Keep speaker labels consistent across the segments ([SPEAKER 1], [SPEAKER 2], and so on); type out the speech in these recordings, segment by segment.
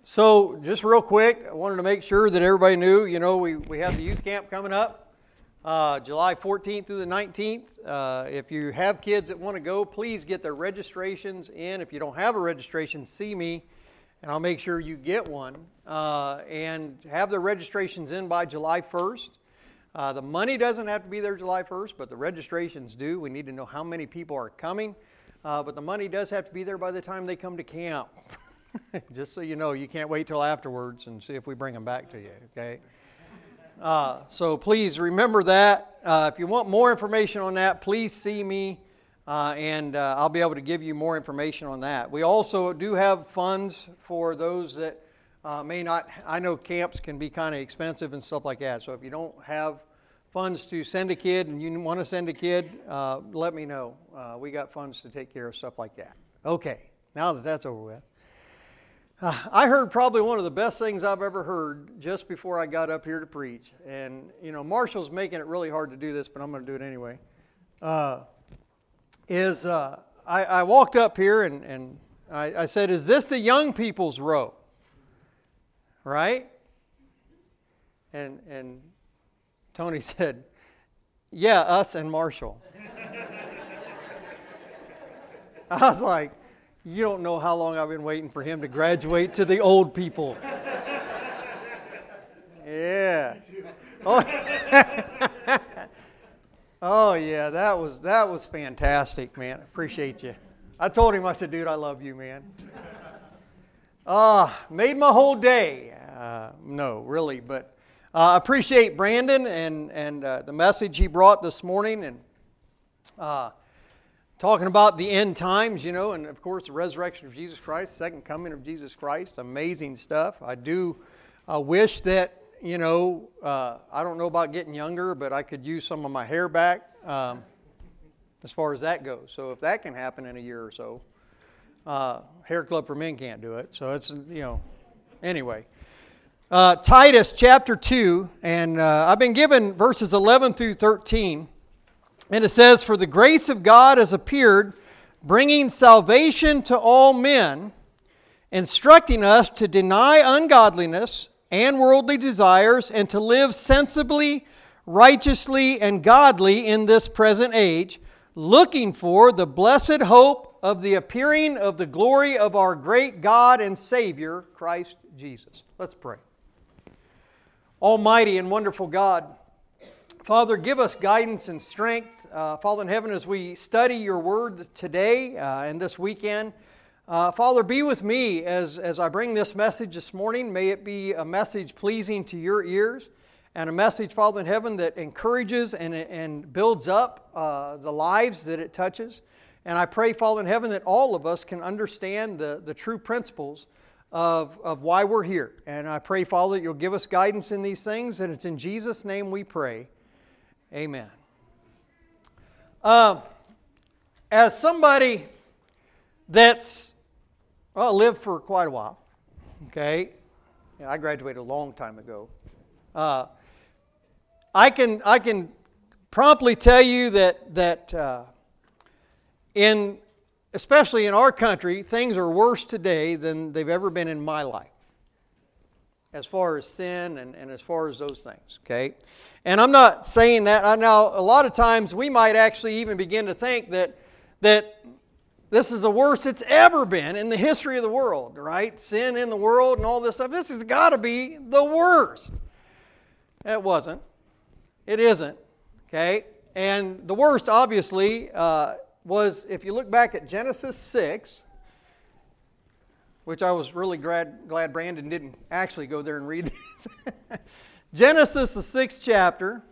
[SPEAKER 1] So, just real quick, I wanted to make sure that everybody knew, we have the youth camp coming up, July 14th through the 19th. If you have kids that want to go, please get their registrations in. If you don't have a registration, see me, and I'll make sure you get one. And have their registrations in by July 1st. The money doesn't have to be there July 1st, but the registrations do. We need to know how many people are coming. But the money does have to be there by the time they come to camp. Just so you know, you can't wait till afterwards and see if we bring them back to you, okay? So please remember that. If you want more information on that, please see me, and I'll be able to give you more information on that. We also do have funds for those that may not. I know camps can be kind of expensive and stuff like that, so if you don't have funds to send a kid and you want to send a kid, let me know. We got funds to take care of stuff like that. Okay, now that that's over with. I heard probably one of the best things I've ever heard just before I got up here to preach. And, Marshall's making it really hard to do this, but I'm going to do it anyway. I walked up here and I said, "Is this the young people's row?" Right? And Tony said, "Yeah, us and Marshall." I was like, you don't know how long I've been waiting for him to graduate to the old people. Yeah. Oh, oh yeah, that was fantastic, man. Appreciate you. I told him, I said, "Dude, I love you, man." Made my whole day. No, really, but I appreciate Brandon and the message he brought this morning, and talking about the end times, and of course the resurrection of Jesus Christ, second coming of Jesus Christ, amazing stuff. I do wish that, I don't know about getting younger, but I could use some of my hair back as far as that goes. So if that can happen in a year or so, Hair Club for Men can't do it. So it's, anyway. Titus chapter 2, and I've been given verses 11 through 13. And it says, "For the grace of God has appeared, bringing salvation to all men, instructing us to deny ungodliness and worldly desires, and to live sensibly, righteously, and godly in this present age, looking for the blessed hope of the appearing of the glory of our great God and Savior, Christ Jesus." Let's pray. Almighty and wonderful God, Father, give us guidance and strength, Father in heaven, as we study your word today and this weekend. Father, be with me as I bring this message this morning. May it be a message pleasing to your ears, and a message, Father in heaven, that encourages and builds up the lives that it touches. And I pray, Father in heaven, that all of us can understand the true principles of why we're here. And I pray, Father, that you'll give us guidance in these things, and it's in Jesus' name we pray. Amen. As somebody that's lived for quite a while, okay, I graduated a long time ago. I can promptly tell you that especially in our country, things are worse today than they've ever been in my life, as far as sin and as far as those things, okay? And I'm not saying that. Now, a lot of times we might actually even begin to think that this is the worst it's ever been in the history of the world, right? Sin in the world and all this stuff. This has got to be the worst. It wasn't. It isn't, okay? And the worst, obviously, was, if you look back at Genesis 6, which I was really glad Brandon didn't actually go there and read this. Genesis, the 6th chapter.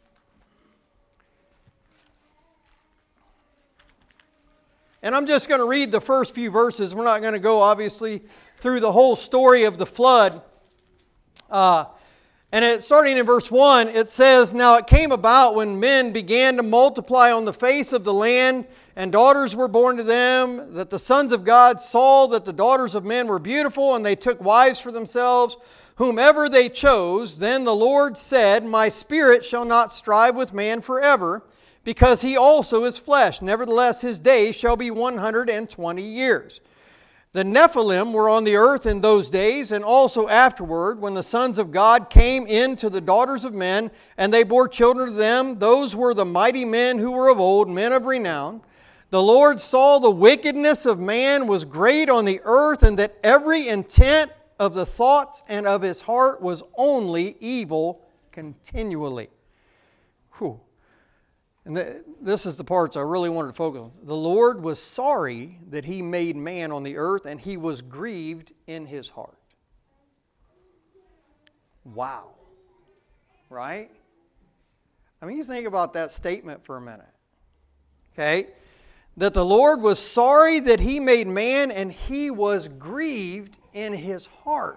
[SPEAKER 1] And I'm just going to read the first few verses. We're not going to go, obviously, through the whole story of the flood. Starting in verse 1, it says, "Now it came about when men began to multiply on the face of the land, and daughters were born to them, that the sons of God saw that the daughters of men were beautiful, and they took wives for themselves, whomever they chose. Then the Lord said, My spirit shall not strive with man forever, because he also is flesh. Nevertheless, his days shall be 120 years. The Nephilim were on the earth in those days, and also afterward, when the sons of God came in to the daughters of men, and they bore children to them. Those were the mighty men who were of old, men of renown. The Lord saw the wickedness of man was great on the earth, and that every intent of the thoughts and of his heart was only evil continually. Whew. And this is the parts I really wanted to focus on. The Lord was sorry that He made man on the earth, and He was grieved in His heart. Wow. Right? I mean, you think about that statement for a minute. Okay? That the Lord was sorry that He made man, and He was grieved in His heart.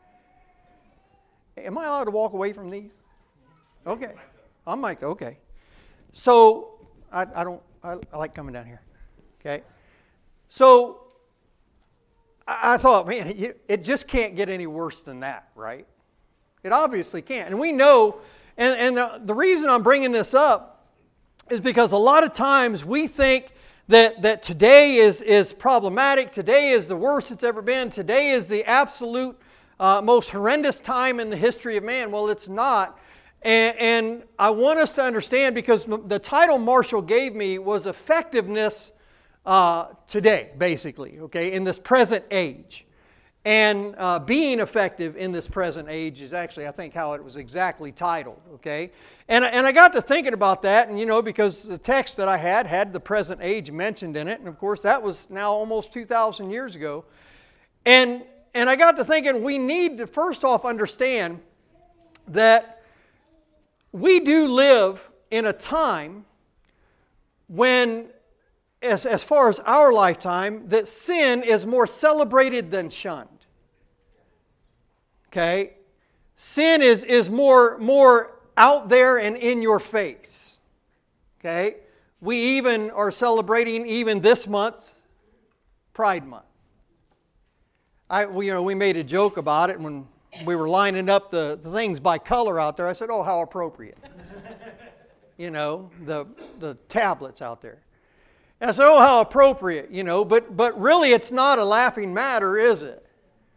[SPEAKER 1] Am I allowed to walk away from these? Okay. I'm mic'd. Okay. So, I like coming down here, okay? So, I thought, man, it just can't get any worse than that, right? It obviously can't. And we know, and the reason I'm bringing this up is because a lot of times we think that today is problematic, today is the worst it's ever been, today is the absolute most horrendous time in the history of man. Well, it's not. And I want us to understand, because the title Marshall gave me was effectiveness today, basically, okay, in this present age. And being effective in this present age is actually, I think, how it was exactly titled, okay? And I got to thinking about that, and because the text that I had the present age mentioned in it, and of course that was now almost 2,000 years ago. And I got to thinking, we need to first off understand that we do live in a time when, as far as our lifetime, that sin is more celebrated than shunned. Okay? Sin is more out there and in your face. Okay? We even are celebrating even this month, Pride Month. We made a joke about it when we were lining up the things by color out there. I said, oh, how appropriate. The tablets out there. And I said, oh, how appropriate, but really it's not a laughing matter, is it?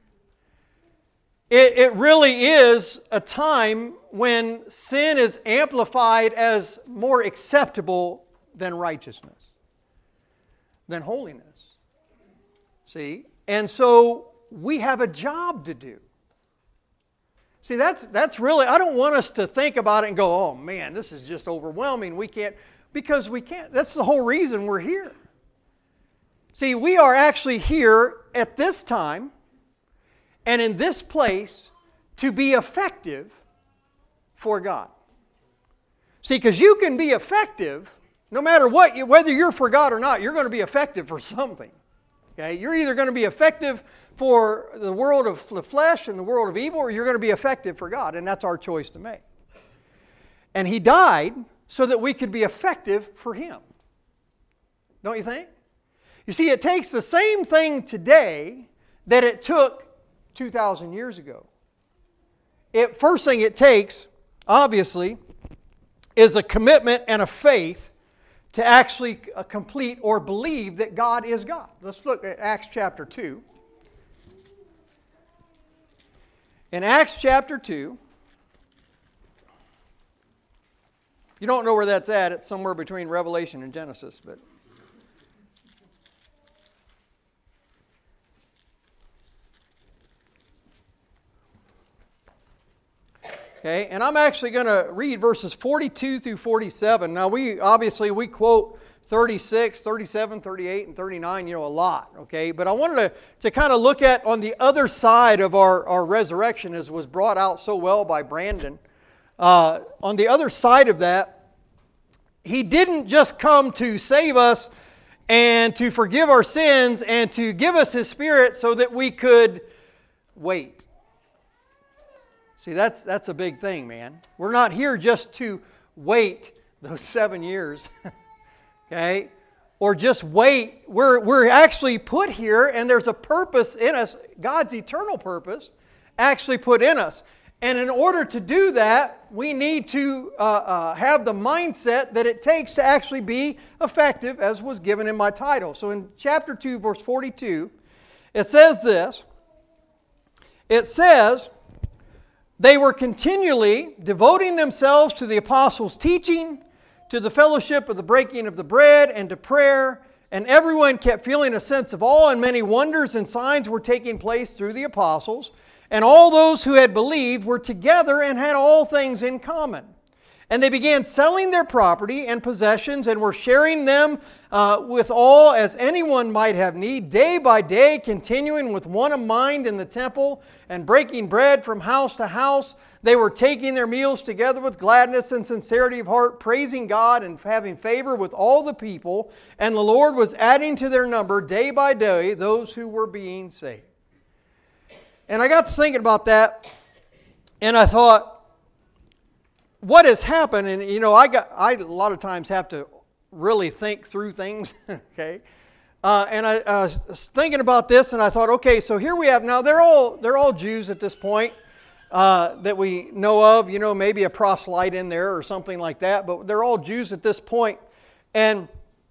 [SPEAKER 1] It really is a time when sin is amplified as more acceptable than righteousness, than holiness. See? And so we have a job to do. See, that's really, I don't want us to think about it and go, oh man, this is just overwhelming. We can't, because we can't. That's the whole reason we're here. See, we are actually here at this time and in this place to be effective for God. See, because you can be effective no matter what, whether you're for God or not, you're going to be effective for something. Okay? You're either going to be effective for the world of the flesh and the world of evil, or you're going to be effective for God, and that's our choice to make. And He died so that we could be effective for Him. Don't you think? You see, it takes the same thing today that it took 2,000 years ago. First thing it takes, obviously, is a commitment and a faith to actually complete or believe that God is God. Let's look at Acts chapter 2. In Acts chapter 2, you don't know where that's at, it's somewhere between Revelation and Genesis, but okay, and I'm actually going to read verses 42 through 47. Now, we quote 36, 37, 38, and 39, a lot, okay? But I wanted to kind of look at on the other side of our resurrection, as was brought out so well by Brandon. On the other side of that, He didn't just come to save us and to forgive our sins and to give us His Spirit so that we could wait. See, that's a big thing, man. We're not here just to wait those 7 years, okay? Or just wait. We're actually put here, and there's a purpose in us, God's eternal purpose, actually put in us. And in order to do that, we need to have the mindset that it takes to actually be effective, as was given in my title. So in chapter 2, verse 42, It says this. It says, they were continually devoting themselves to the apostles' teaching, to the fellowship of the breaking of the bread, and to prayer. And everyone kept feeling a sense of awe, and many wonders and signs were taking place through the apostles. And all those who had believed were together and had all things in common. And they began selling their property and possessions and were sharing them with all as anyone might have need, day by day continuing with one mind in the temple and breaking bread from house to house. They were taking their meals together with gladness and sincerity of heart, praising God and having favor with all the people. And the Lord was adding to their number day by day those who were being saved. And I got to thinking about that, and I thought, what has happened? And you know, I a lot of times have to really think through things. Okay, and I was thinking about this, and I thought, okay, so here we have now. They're all Jews at this point that we know of. You know, maybe a proselyte in there or something like that, but they're all Jews at this point, and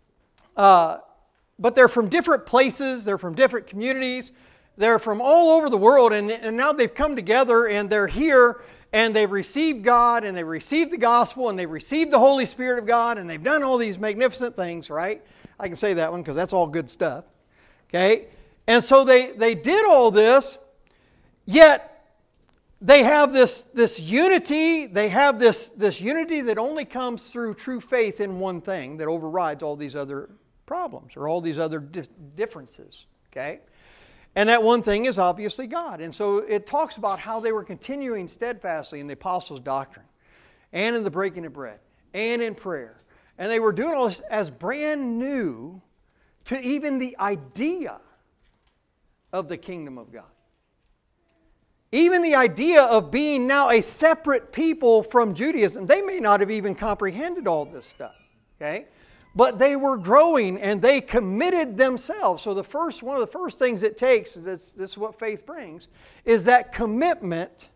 [SPEAKER 1] but they're from different places. They're from different communities. They're from all over the world, and now they've come together, and they're here. And they've received God, and they've received the gospel, and they've received the Holy Spirit of God, and they've done all these magnificent things, right? I can say that one because that's all good stuff. Okay? And so they did all this, yet they have this unity. They have this unity that only comes through true faith in one thing that overrides all these other problems or all these other differences. Okay? And that one thing is obviously God. And so it talks about how they were continuing steadfastly in the apostles' doctrine and in the breaking of bread and in prayer. And they were doing all this as brand new to even the idea of the kingdom of God. Even the idea of being now a separate people from Judaism. They may not have even comprehended all this stuff. Okay? But they were growing and they committed themselves. So one of the first things it takes, this is what faith brings, is that commitment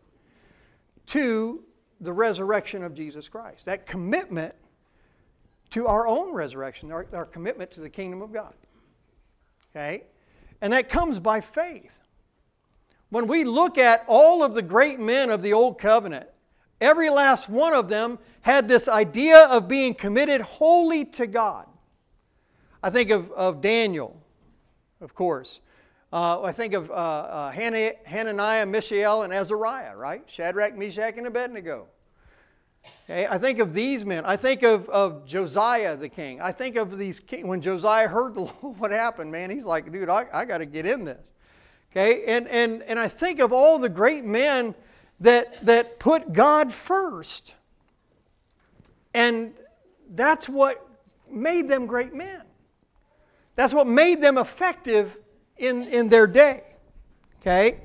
[SPEAKER 1] to the resurrection of Jesus Christ. That commitment to our own resurrection, our commitment to the kingdom of God. Okay? And that comes by faith. When we look at all of the great men of the Old Covenant, every last one of them had this idea of being committed wholly to God. I think of Daniel, of course. I think of Hananiah, Mishael, and Azariah, right? Shadrach, Meshach, and Abednego. Okay? I think of these men. I think of Josiah the king. I think of these kings. When Josiah heard what happened, man, he's like, dude, I got to get in this. Okay? And I think of all the great men that put God first. And that's what made them great men. That's what made them effective in their day. Okay?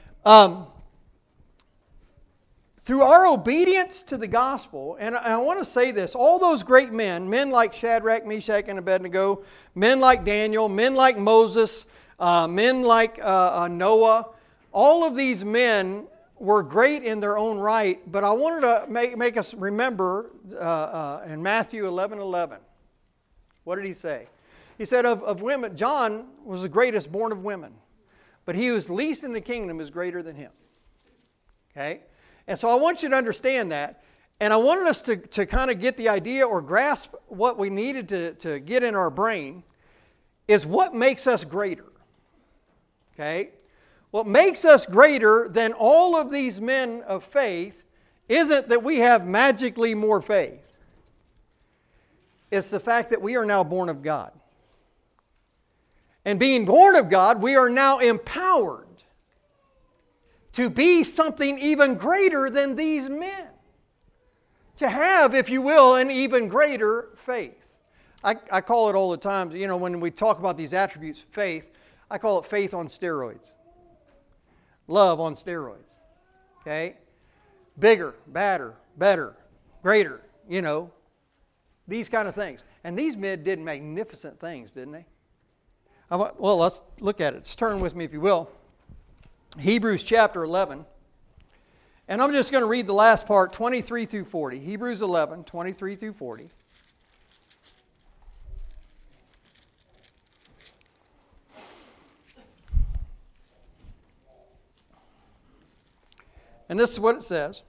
[SPEAKER 1] Through our obedience to the gospel, and I want to say this, all those great men like Shadrach, Meshach, and Abednego, men like Daniel, men like Moses, men like Noah, all of these men were great in their own right, but I wanted to make us remember in Matthew 11:11. What did he say? He said of women, John was the greatest born of women, but he who is least in the kingdom is greater than him. Okay? And so I want you to understand that, and I wanted us to kind of get the idea or grasp what we needed to get in our brain is what makes us greater. Okay? What makes us greater than all of these men of faith isn't that we have magically more faith. It's the fact that we are now born of God. And being born of God, we are now empowered to be something even greater than these men. To have, if you will, an even greater faith. I call it all the time, you know, when we talk about these attributes of faith, I call it faith on steroids. Love on steroids. Okay? Bigger, badder, better, greater, you know. These kind of things. And these men did magnificent things, didn't they? Well, let's look at it. Let's turn with me, if you will. Hebrews chapter 11. And I'm just going to read the last part, 23 through 40. Hebrews 11, 23 through 40. And this is what it says.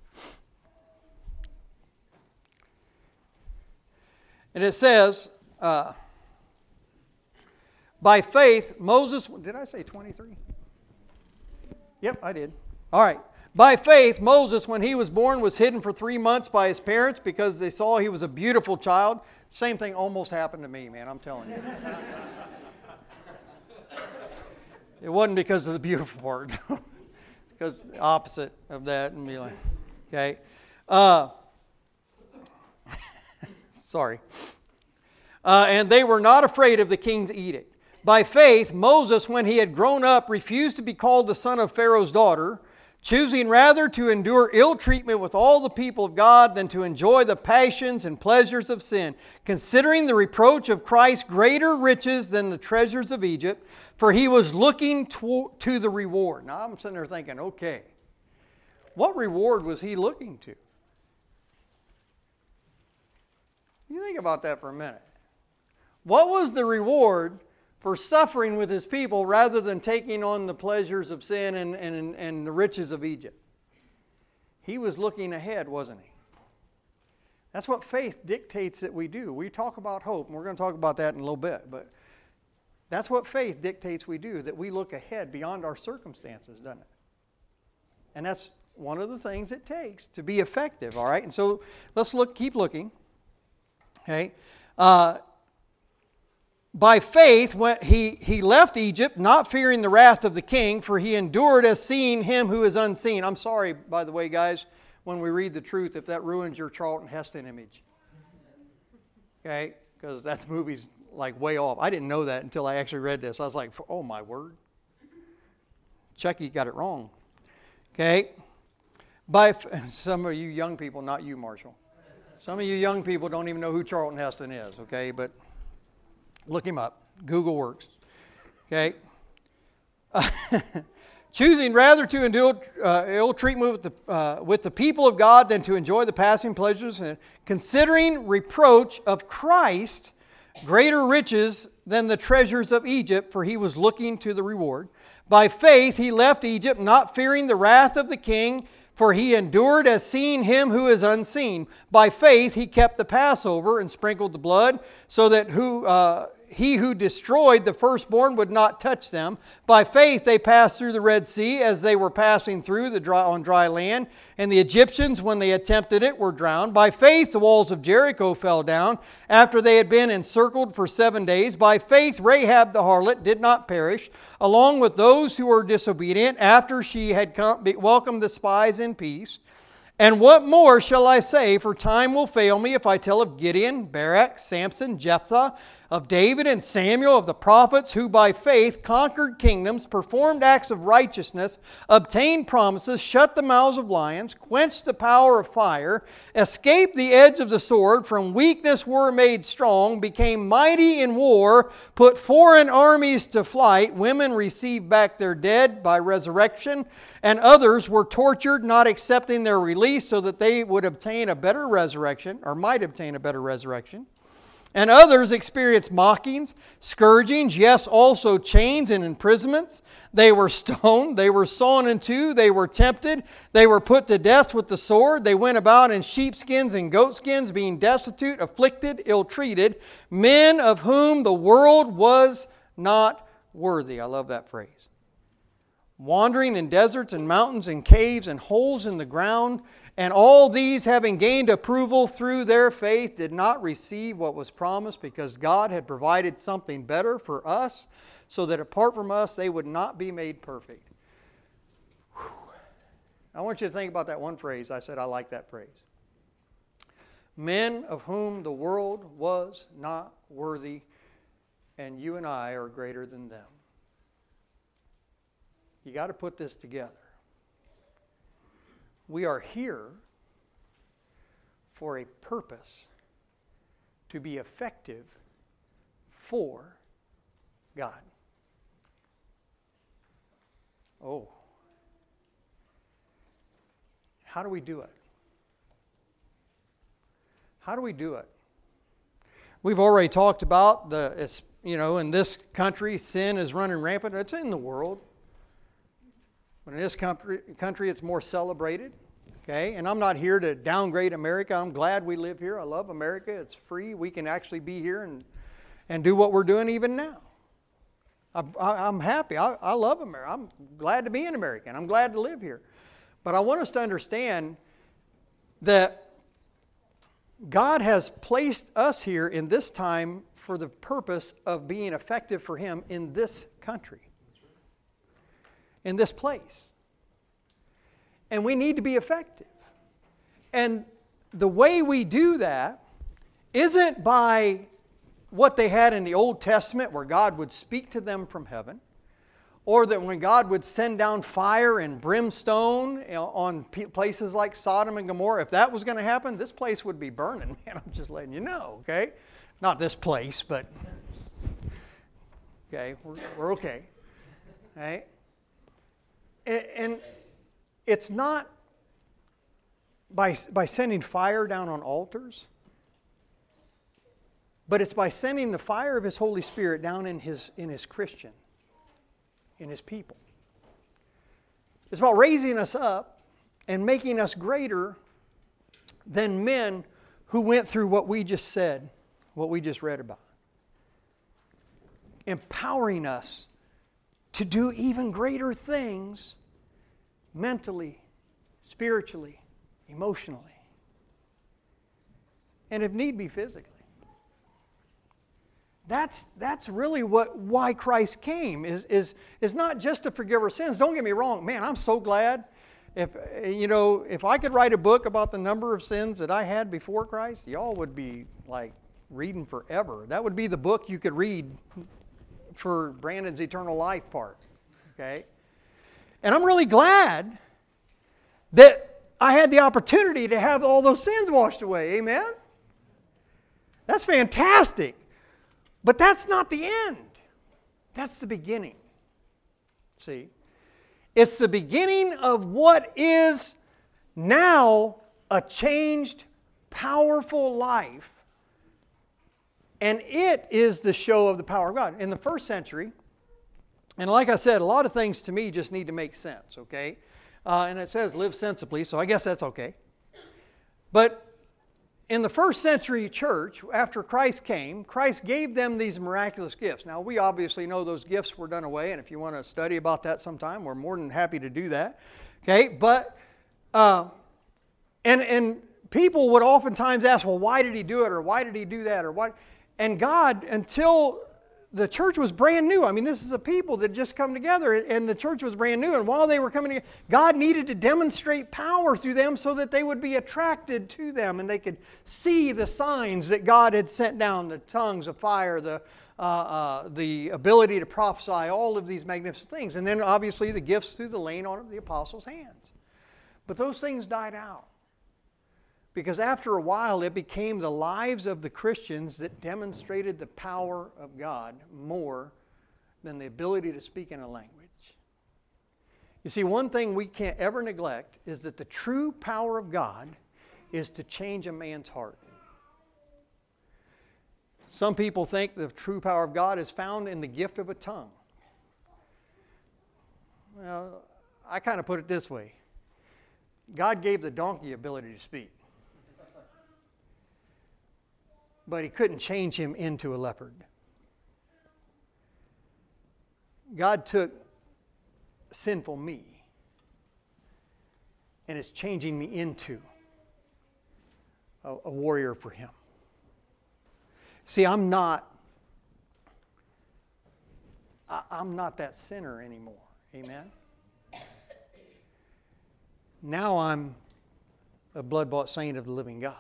[SPEAKER 1] And it says, by faith, Moses, did I say 23? Yep, I did. All right. By faith, Moses, when he was born, was hidden for 3 months by his parents because they saw he was a beautiful child. Same thing almost happened to me, man, I'm telling you. It wasn't because of the beautiful part. Because the opposite of that. And be like, okay. Sorry. And they were not afraid of the king's edict. By faith, Moses, when he had grown up, refused to be called the son of Pharaoh's daughter, choosing rather to endure ill treatment with all the people of God than to enjoy the passions and pleasures of sin, considering the reproach of Christ greater riches than the treasures of Egypt, for he was looking to the reward. Now I'm sitting there thinking, okay, what reward was he looking to? You think about that for a minute. What was the reward for suffering with his people rather than taking on the pleasures of sin and the riches of Egypt? He was looking ahead, wasn't he? That's what faith dictates that we do. We talk about hope, and we're going to talk about that in a little bit, but that's what faith dictates we do, that we look ahead beyond our circumstances, doesn't it? And that's one of the things it takes to be effective, all right? And so let's keep looking. Okay. By faith, when he left Egypt, not fearing the wrath of the king, for he endured as seeing him who is unseen. I'm sorry, by the way, guys, when we read the truth, if that ruins your Charlton Heston image. Okay? Because that movie's like way off. I didn't know that until I actually read this. I was like, oh my word. Chucky got it wrong. Okay? By some of you young people, not you, Marshall. Some of you young people don't even know who Charlton Heston is, okay? But look him up. Google works. Okay? Choosing rather to endure ill treatment with the people of God than to enjoy the passing pleasures, and considering reproach of Christ greater riches than the treasures of Egypt, for he was looking to the reward. By faith he left Egypt, not fearing the wrath of the king, for he endured as seeing him who is unseen. By faith he kept the Passover and sprinkled the blood, so that he who destroyed the firstborn would not touch them. By faith they passed through the Red Sea as they were passing through on dry land, and the Egyptians, when they attempted it, were drowned. By faith the walls of Jericho fell down after they had been encircled for 7 days. By faith Rahab the harlot did not perish, along with those who were disobedient, after she had welcomed the spies in peace. And what more shall I say? For time will fail me if I tell of Gideon, Barak, Samson, Jephthah, of David and Samuel, of the prophets, who by faith conquered kingdoms, performed acts of righteousness, obtained promises, shut the mouths of lions, quenched the power of fire, escaped the edge of the sword, from weakness were made strong, became mighty in war, put foreign armies to flight, women received back their dead by resurrection, and others were tortured, not accepting their release, so that they would obtain a better resurrection, or might obtain a better resurrection. And others experienced mockings, scourgings, yes, also chains and imprisonments. They were stoned, they were sawn in two, they were tempted, they were put to death with the sword. They went about in sheepskins and goatskins, being destitute, afflicted, ill-treated, men of whom the world was not worthy. I love that phrase. Wandering in deserts and mountains and caves and holes in the ground, and all these, having gained approval through their faith, did not receive what was promised, because God had provided something better for us, so that apart from us they would not be made perfect. Whew. I want you to think about that one phrase. I said I like that phrase. Men of whom the world was not worthy, and you and I are greater than them. You got to put this together. We are here for a purpose, to be effective for God. Oh. How do we do it? How do we do it? We've already talked about in this country, sin is running rampant. It's in the world. But in this country it's more celebrated. Okay, and I'm not here to downgrade America. I'm glad we live here. I love America. It's free. We can actually be here and do what we're doing even now. I'm happy. I love America. I'm glad to be an American. I'm glad to live here. But I want us to understand that God has placed us here in this time for the purpose of being effective for Him in this country, in this place. And we need to be effective. And the way we do that isn't by what they had in the Old Testament where God would speak to them from heaven, or that when God would send down fire and brimstone on places like Sodom and Gomorrah. If that was going to happen, this place would be burning. Man, I'm just letting you know, okay? Not this place, but okay, we're okay. Right? And it's not by sending fire down on altars, but it's by sending the fire of His Holy Spirit down in His Christian, in His people. It's about raising us up and making us greater than men who went through what we just said, what we just read about. Empowering us to do even greater things mentally, spiritually, emotionally, and if need be, physically. That's really why Christ came, is not just to forgive our sins. Don't get me wrong, man, I'm so glad. If I could write a book about the number of sins that I had before Christ, y'all would be like reading forever. That would be the book you could read for Brandon's eternal life part. Okay? And I'm really glad that I had the opportunity to have all those sins washed away. Amen? That's fantastic. But that's not the end. That's the beginning. See? It's the beginning of what is now a changed, powerful life. And it is the show of the power of God. In the first century, and like I said, a lot of things to me just need to make sense, okay? And it says live sensibly, so I guess that's okay. But in the first century church, after Christ came, Christ gave them these miraculous gifts. Now, we obviously know those gifts were done away, and if you want to study about that sometime, we're more than happy to do that. Okay, but, and people would oftentimes ask, well, why did He do it, or why did He do that, or why? And God, until the church was brand new. I mean, this is a people that just come together, and the church was brand new. And while they were coming together, God needed to demonstrate power through them so that they would be attracted to them and they could see the signs that God had sent down, the tongues of fire, the ability to prophesy, all of these magnificent things. And then obviously the gifts through the laying on of the apostles' hands. But those things died out. Because after a while, it became the lives of the Christians that demonstrated the power of God more than the ability to speak in a language. You see, one thing we can't ever neglect is that the true power of God is to change a man's heart. Some people think the true power of God is found in the gift of a tongue. Well, I kind of put it this way. God gave the donkey ability to speak. But He couldn't change him into a leopard. God took sinful me and is changing me into a warrior for Him. See, I'm not that sinner anymore. Amen? Now I'm a blood-bought saint of the living God.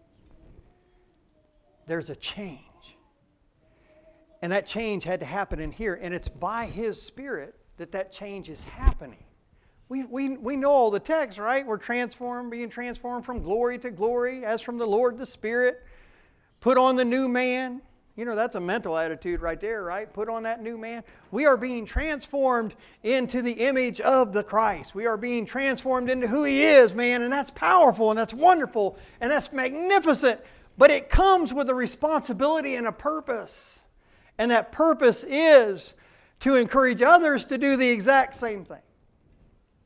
[SPEAKER 1] There's a change. And that change had to happen in here. And it's by His Spirit that change is happening. We know all the text, right? We're being transformed from glory to glory, as from the Lord the Spirit. Put on the new man. You know, that's a mental attitude right there, right? Put on that new man. We are being transformed into the image of the Christ. We are being transformed into who He is, man. And that's powerful, and that's wonderful, and that's magnificent. But it comes with a responsibility and a purpose. And that purpose is to encourage others to do the exact same thing.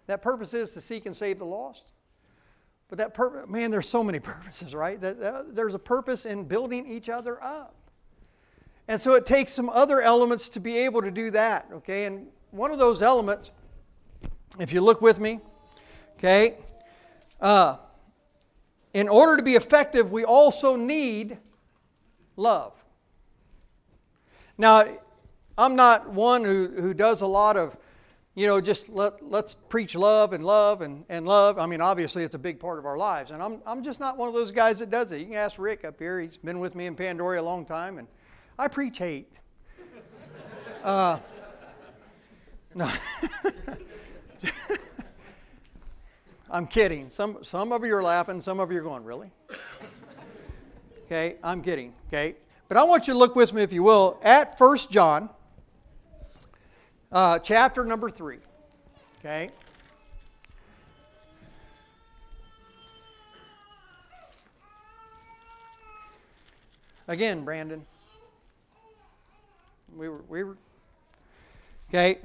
[SPEAKER 1] That purpose is to seek and save the lost. But that purpose, man, there's so many purposes, right? There's a purpose in building each other up. And so it takes some other elements to be able to do that, okay? And one of those elements, if you look with me, okay, in order to be effective, we also need love. Now, I'm not one who does a lot of, just let's preach love and love and love. I mean, obviously it's a big part of our lives. And I'm just not one of those guys that does it. You can ask Rick up here. He's been with me in Pandora a long time. And I preach hate. No. I'm kidding. Some of you are laughing. Some of you are going, really? Okay, I'm kidding. Okay. But I want you to look with me, if you will, at 1 John. Chapter number 3, okay? Again, Brandon. We were, okay?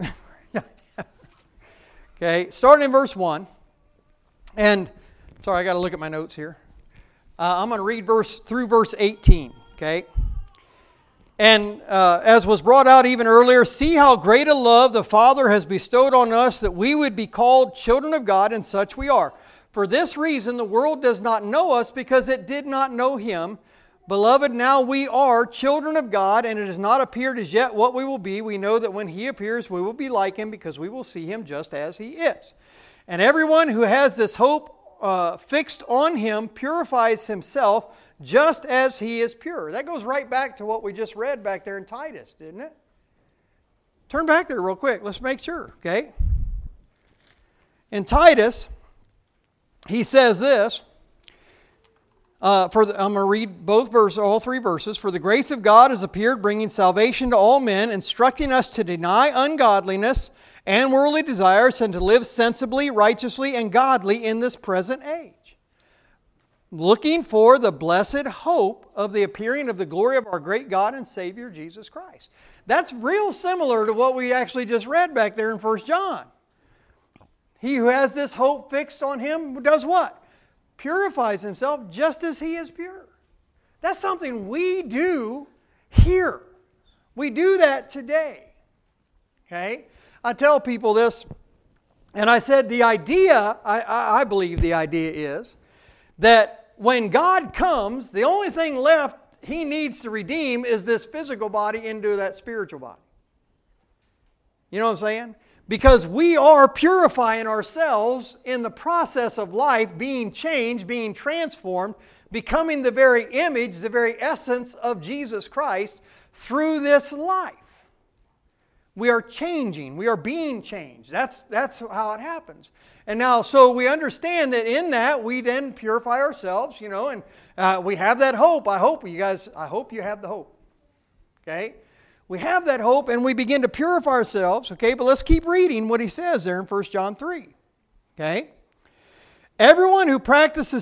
[SPEAKER 1] Okay, starting in verse 1. And, sorry, I got to look at my notes here. I'm going to read through verse 18, okay? And as was brought out even earlier, see how great a love the Father has bestowed on us that we would be called children of God, and such we are. For this reason the world does not know us, because it did not know Him. Beloved, now we are children of God, and it has not appeared as yet what we will be. We know that when He appears we will be like Him, because we will see Him just as He is. And everyone who has this hope fixed on Him purifies himself just as He is pure. That goes right back to what we just read back there in Titus, didn't it? Turn back there real quick. Let's make sure, okay? In Titus, he says this. I'm going to read all three verses. For the grace of God has appeared, bringing salvation to all men, instructing us to deny ungodliness and worldly desires, and to live sensibly, righteously, and godly in this present age, looking for the blessed hope of the appearing of the glory of our great God and Savior, Jesus Christ. That's real similar to what we actually just read back there in 1 John. He who has this hope fixed on Him does what? Purifies himself just as He is pure. That's something we do here. We do that today. Okay? I tell people this, and I said the idea, I believe the idea is, that when God comes, the only thing left He needs to redeem is this physical body into that spiritual body. You know what I'm saying? Because we are purifying ourselves in the process of life, being changed, being transformed, becoming the very image, the very essence of Jesus Christ through this life. We are changing. We are being changed. That's how it happens. And now, so we understand that in that, we then purify ourselves, and we have that hope. I hope you have the hope. Okay? We have that hope, and we begin to purify ourselves. Okay? But let's keep reading what he says there in 1 John 3. Okay? Everyone who practices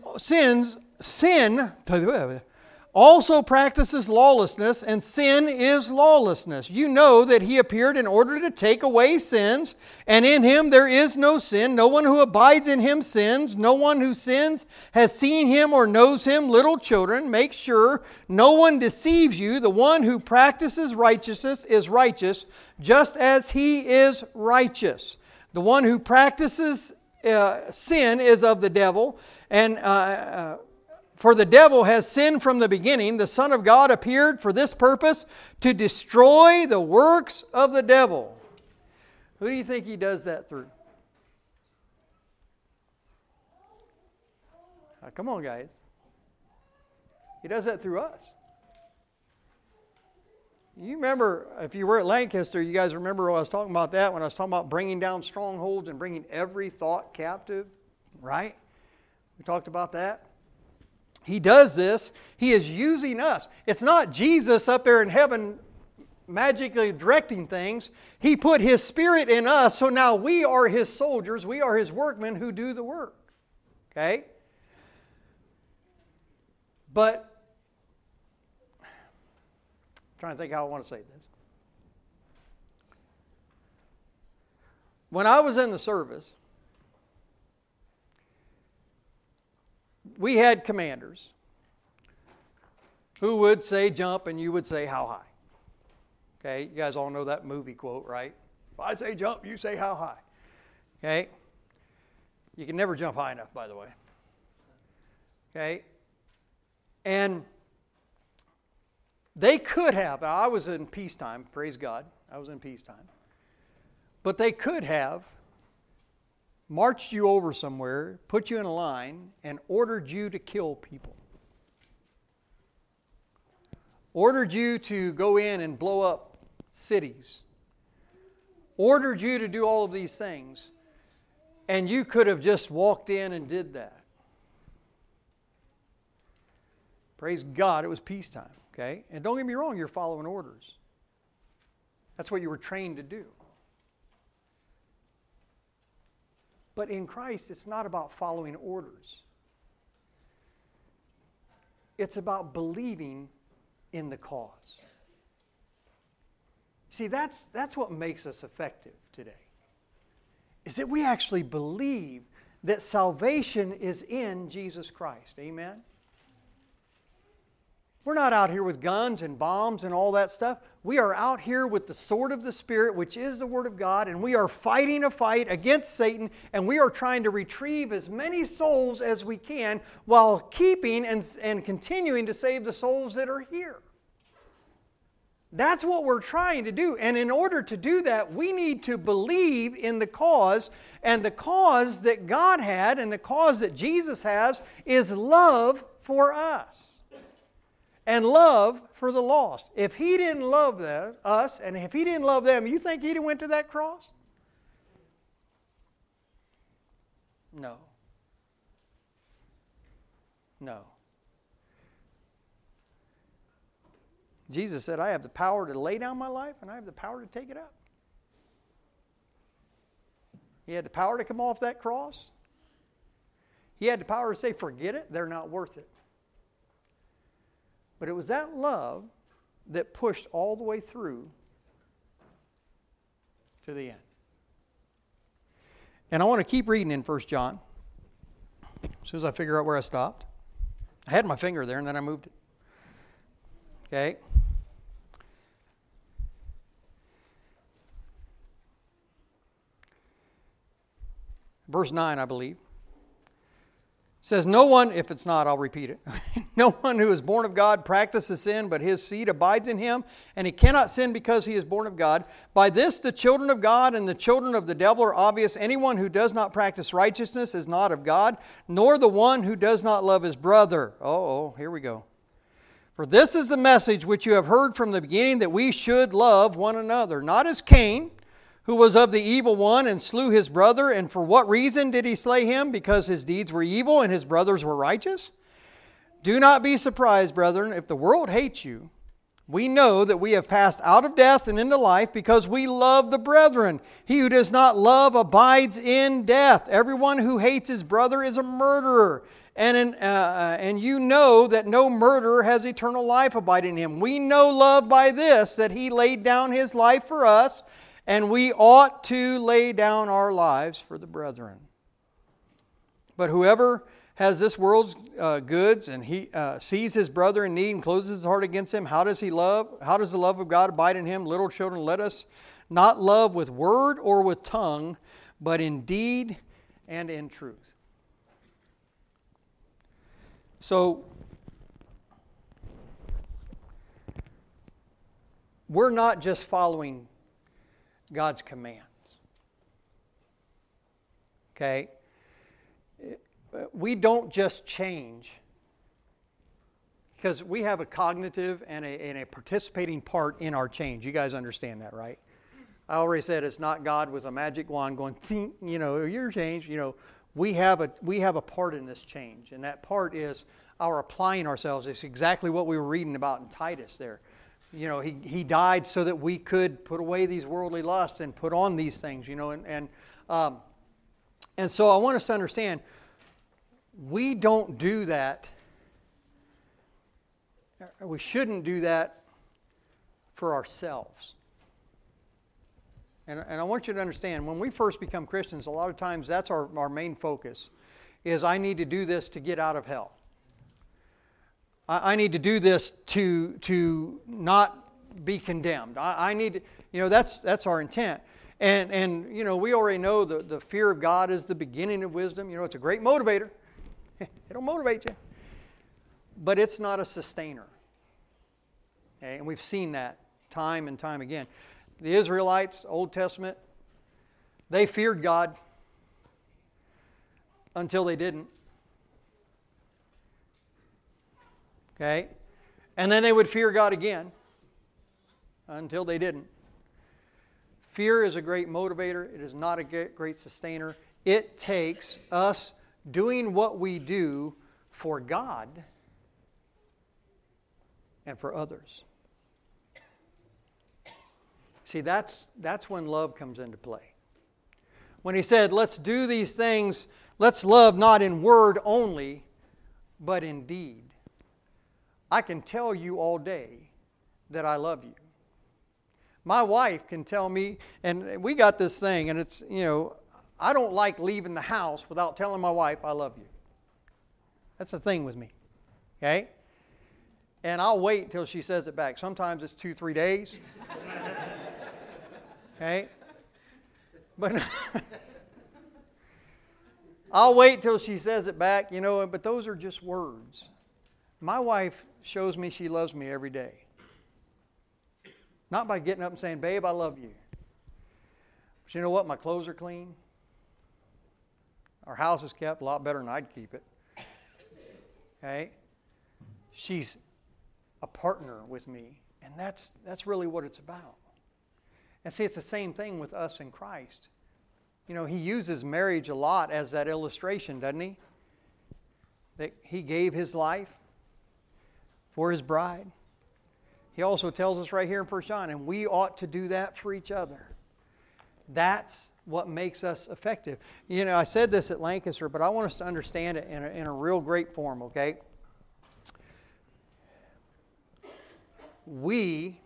[SPEAKER 1] sin also practices lawlessness, and sin is lawlessness. You know that He appeared in order to take away sins, and in Him there is no sin. No one who abides in Him sins. No one who sins has seen Him or knows Him. Little children, make sure no one deceives you. The one who practices righteousness is righteous, just as He is righteous. The one who practices sin is of the devil, and for the devil has sinned from the beginning. The Son of God appeared for this purpose, to destroy the works of the devil. Who do you think He does that through? Come on, guys. He does that through us. You remember, if you were at Lancaster, you guys remember I was talking about that when I was talking about bringing down strongholds and bringing every thought captive, right? We talked about that. He does this. He is using us. It's not Jesus up there in heaven magically directing things. He put His Spirit in us, so now we are His soldiers. We are His workmen who do the work. Okay? But, I'm trying to think how I want to say this. When I was in the service, we had commanders who would say jump and you would say how high. Okay, you guys all know that movie quote, right? If I say jump, you say how high. Okay? You can never jump high enough, by the way. Okay? And they could have, I was in peacetime, praise God, I was in peacetime. But they could have marched you over somewhere, put you in a line, and ordered you to kill people. Ordered you to go in and blow up cities. Ordered you to do all of these things. And you could have just walked in and did that. Praise God, it was peacetime. Okay? And don't get me wrong, you're following orders. That's what you were trained to do. But in Christ, it's not about following orders. It's about believing in the cause. See, that's what makes us effective today. Is that we actually believe that salvation is in Jesus Christ. Amen? We're not out here with guns and bombs and all that stuff. We are out here with the sword of the Spirit, which is the Word of God, and we are fighting a fight against Satan, and we are trying to retrieve as many souls as we can while keeping and continuing to save the souls that are here. That's what we're trying to do. And in order to do that, we need to believe in the cause. And the cause that God had and the cause that Jesus has is love for us. And love for the lost. If He didn't love us, and if He didn't love them, you think He'd have went to that cross? No. No. Jesus said, I have the power to lay down my life, and I have the power to take it up. He had the power to come off that cross. He had the power to say, forget it, they're not worth it. But it was that love that pushed all the way through to the end. And I want to keep reading in 1 John. As soon as I figure out where I stopped. I had my finger there and then I moved it. Okay. Verse 9, I believe. Says, no one, if it's not, I'll repeat it. No one who is born of God practices sin, but his seed abides in him, and he cannot sin because he is born of God. By this the children of God and the children of the devil are obvious. Anyone who does not practice righteousness is not of God, nor the one who does not love his brother. Oh, here we go. For this is the message which you have heard from the beginning, that we should love one another. Not as Cain, who was of the evil one and slew his brother. And for what reason did he slay him? Because his deeds were evil and his brothers were righteous? Do not be surprised, brethren, if the world hates you. We know that we have passed out of death and into life because we love the brethren. He who does not love abides in death. Everyone who hates his brother is a murderer. And you know that no murderer has eternal life abiding in him. We know love by this, that he laid down his life for us, and we ought to lay down our lives for the brethren. But whoever has this world's goods and he sees his brother in need and closes his heart against him, how does the love of God abide in him? Little children, let us not love with word or with tongue, but in deed and in truth. So, we're not just following God's commands. Okay? We don't just change, because we have a cognitive and a participating part in our change. You guys understand that, right? I already said it's not God with a magic wand going, you're changed. We have a part in this change, and that part is our applying ourselves. It's exactly what we were reading about in Titus there. He died so that we could put away these worldly lusts and put on these things, and so I want us to understand, we don't do that. We shouldn't do that for ourselves. And I want you to understand, when we first become Christians, a lot of times that's our main focus, is I need to do this to get out of hell. I need to do this to not be condemned. I need to, that's our intent. And we already know the fear of God is the beginning of wisdom. It's a great motivator. It'll motivate you. But it's not a sustainer. Okay? And we've seen that time and time again. The Israelites, Old Testament, they feared God until they didn't. Okay? And then they would fear God again until they didn't. Fear is a great motivator. It is not a great sustainer. It takes us doing what we do for God and for others. See, that's when love comes into play. When he said, let's do these things, let's love not in word only, but in deed. I can tell you all day that I love you. My wife can tell me, and we got this thing, and it's, I don't like leaving the house without telling my wife I love you. That's the thing with me. Okay? And I'll wait till she says it back. Sometimes it's 2-3 days. Okay? But I'll wait till she says it back, but those are just words. My wife shows me she loves me every day. Not by getting up and saying, babe, I love you. But you know what? My clothes are clean. Our house is kept a lot better than I'd keep it. Okay? She's a partner with me. And that's really what it's about. And see, it's the same thing with us in Christ. He uses marriage a lot as that illustration, doesn't he? That he gave his life for his bride. He also tells us right here in 1 John, and we ought to do that for each other. That's what makes us effective. I said this at Lancaster, but I want us to understand it in a real great form, okay? We,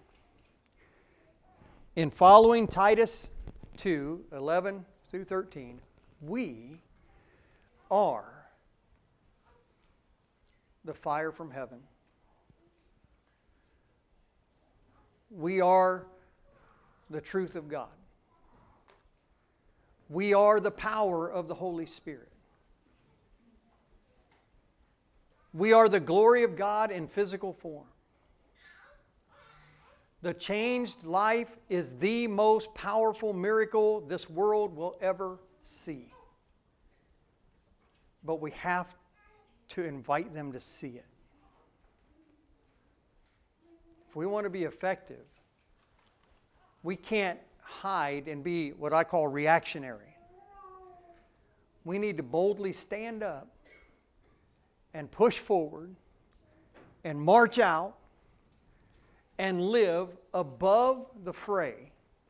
[SPEAKER 1] in following Titus 2:11 through 13, we are the fire from heaven. We are the truth of God. We are the power of the Holy Spirit. We are the glory of God in physical form. The changed life is the most powerful miracle this world will ever see. But we have to invite them to see it. If we want to be effective, we can't hide and be what I call reactionary. We need to boldly stand up and push forward and march out and live above the fray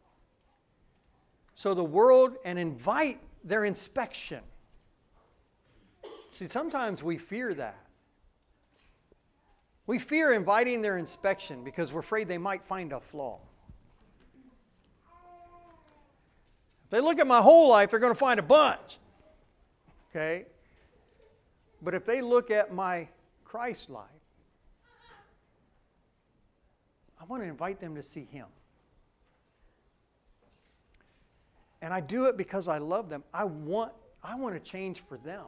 [SPEAKER 1] so the world and invite their inspection. See, sometimes we fear that. We fear inviting their inspection because we're afraid they might find a flaw. If they look at my whole life, they're going to find a bunch. Okay? But if they look at my Christ life, I want to invite them to see Him. And I do it because I love them. I want to change for them.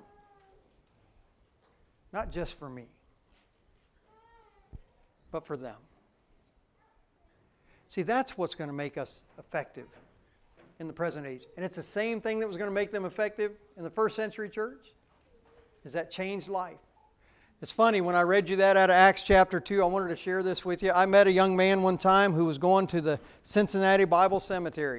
[SPEAKER 1] Not just for me, but for them. See, that's what's going to make us effective in the present age. And it's the same thing that was going to make them effective in the first century church, is that changed life. It's funny, when I read you that out of Acts chapter 2, I wanted to share this with you. I met a young man one time who was going to the Cincinnati Bible Cemetery.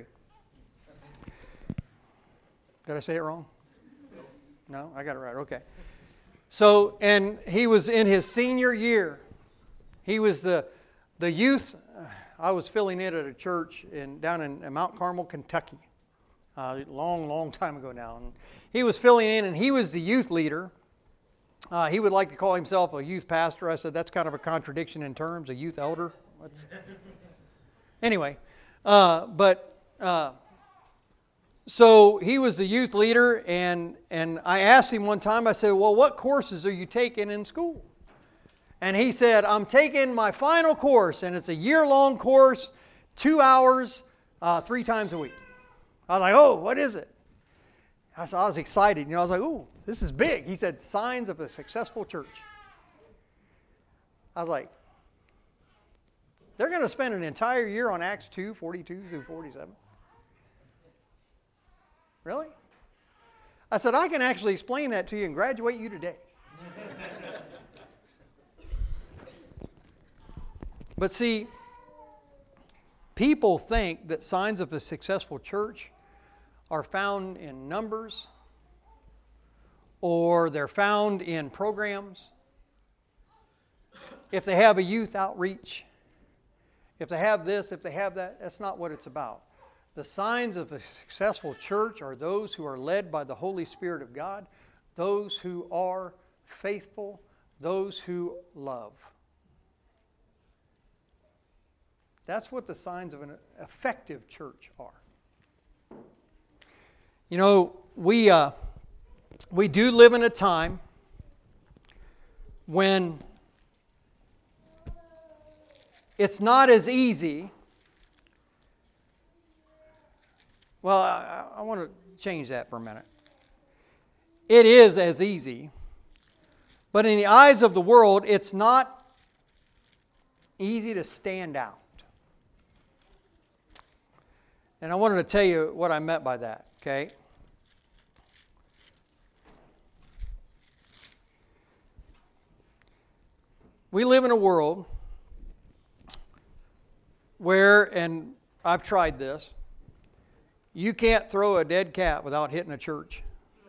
[SPEAKER 1] Did I say it wrong? No, I got it right. Okay. So, and he was in his senior year. He was the youth. I was filling in at a church down in Mount Carmel, Kentucky. Long time ago now. And he was filling in, and he was the youth leader. He would like to call himself a youth pastor. I said, that's kind of a contradiction in terms, a youth elder. Anyway, but So he was the youth leader, and I asked him one time, I said, well, what courses are you taking in school? And he said, I'm taking my final course, and it's a year-long course, 2 hours, 3 times a week. I was like, oh, what is it? I was excited. I was like, ooh, this is big. He said, Signs of a Successful Church. I was like, they're going to spend an entire year on Acts 2, 42 through 47. Really? I said, I can actually explain that to you and graduate you today. But see, people think that signs of a successful church are found in numbers, or they're found in programs. If they have a youth outreach, if they have this, if they have that, that's not what it's about. The signs of a successful church are those who are led by the Holy Spirit of God, those who are faithful, those who love. That's what the signs of an effective church are. We do live in a time when it's not as easy. Well, I want to change that for a minute. It is as easy, but in the eyes of the world, it's not easy to stand out. And I wanted to tell you what I meant by that, okay? We live in a world where, and I've tried this, you can't throw a dead cat without hitting a church.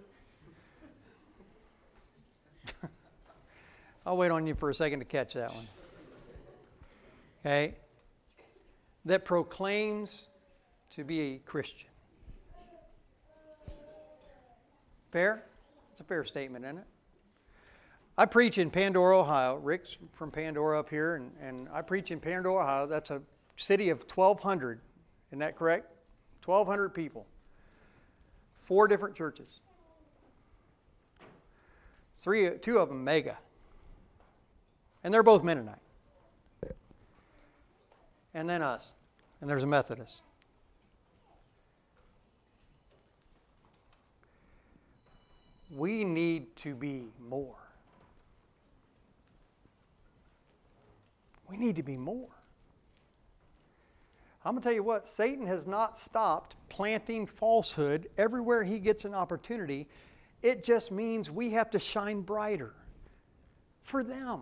[SPEAKER 1] I'll wait on you for a second to catch that one. Okay? That proclaims to be a Christian. Fair? It's a fair statement, isn't it? I preach in Pandora, Ohio. Rick's from Pandora up here, and I preach in Pandora, Ohio. That's a city of 1,200. Isn't that correct? 1,200 people. 4 different churches. 2 of them mega. And they're both Mennonite. And then us. And there's a Methodist. We need to be more. We need to be more. I'm going to tell you what, Satan has not stopped planting falsehood everywhere he gets an opportunity. It just means we have to shine brighter for them.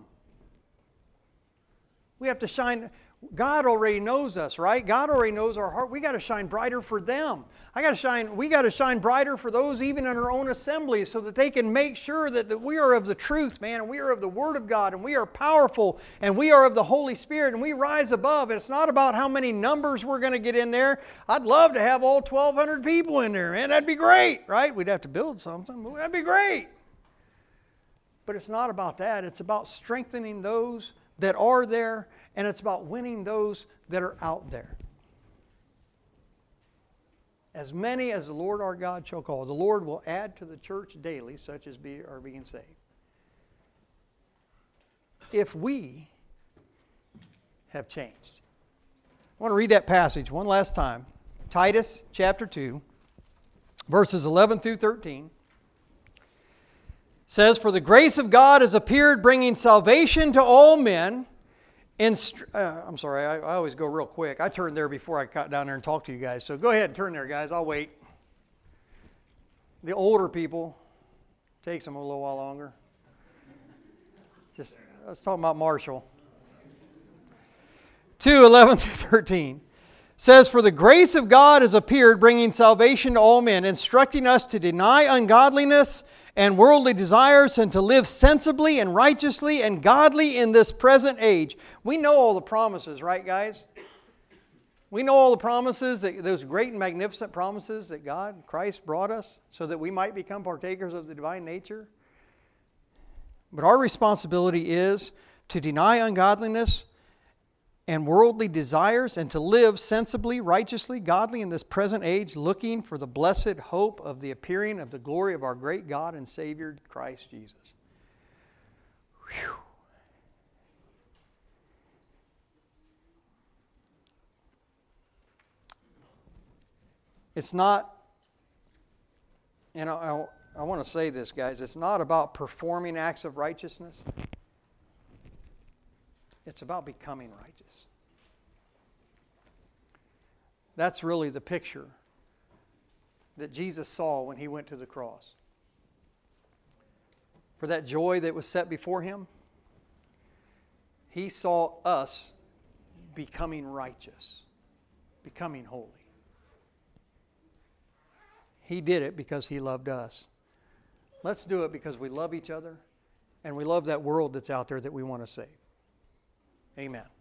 [SPEAKER 1] We have to shine. God already knows us, right? God already knows our heart. We got to shine brighter for them. We got to shine brighter for those even in our own assembly so that they can make sure that we are of the truth, man, and we are of the Word of God, and we are powerful, and we are of the Holy Spirit, and we rise above. And it's not about how many numbers we're going to get in there. I'd love to have all 1,200 people in there, man. That'd be great, right? We'd have to build something, but that'd be great. But it's not about that. It's about strengthening those that are there, and it's about winning those that are out there. As many as the Lord our God shall call. The Lord will add to the church daily such as are being saved. If we have changed. I want to read that passage one last time. Titus chapter 2, verses 11 through 13. Says, "For the grace of God has appeared, bringing salvation to all men." I'm sorry, I always go real quick. I turned there before I got down there and talked to you guys. So go ahead and turn there, guys. I'll wait. The older people, takes them a little while longer. I was talking about Marshall. 2:11 through 13 says, "For the grace of God has appeared, bringing salvation to all men, instructing us to deny ungodliness and worldly desires, and to live sensibly and righteously and godly in this present age." We know all the promises, right, guys? We know all the promises, those great and magnificent promises that God, Christ, brought us so that we might become partakers of the divine nature. But our responsibility is to deny ungodliness and worldly desires, and to live sensibly, righteously, godly in this present age, looking for the blessed hope of the appearing of the glory of our great God and Savior, Christ Jesus. Whew. It's not, and I want to say this, guys, it's not about performing acts of righteousness. It's about becoming righteous. That's really the picture that Jesus saw when He went to the cross. For that joy that was set before Him, He saw us becoming righteous, becoming holy. He did it because He loved us. Let's do it because we love each other and we love that world that's out there that we want to save. Amen.